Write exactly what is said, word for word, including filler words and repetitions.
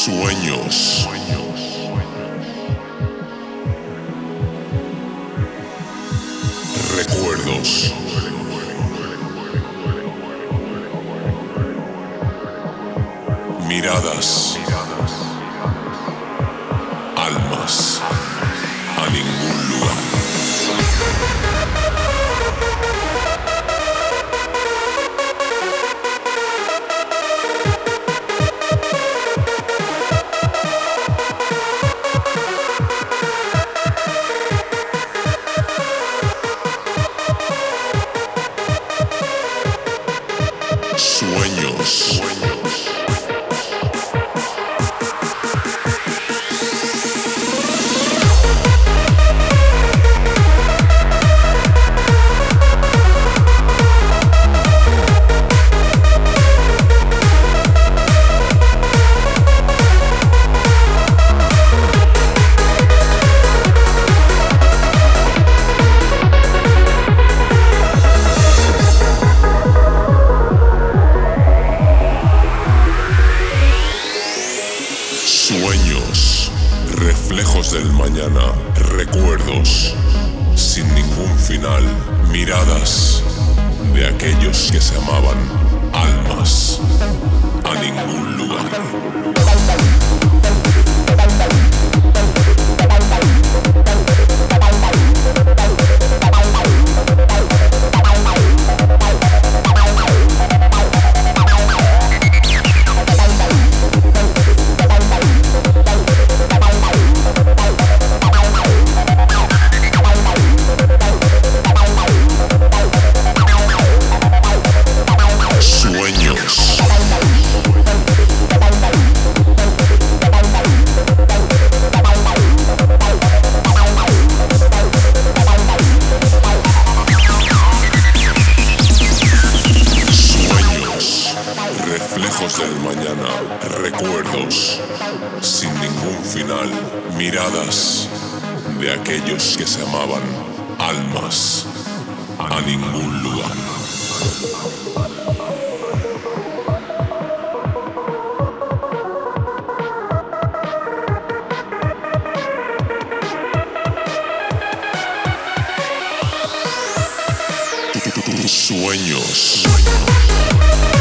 Sueños. Recuerdos. Miradas. Almas. A ningún lugar. Sueños. Sueños, reflejos del mañana, recuerdos, sin ningún final, miradas de aquellos que se amaban, almas, a ningún lugar. Reflejos del mañana, recuerdos, sin ningún final, miradas de aquellos que se amaban, almas, a ningún lugar. Sueños.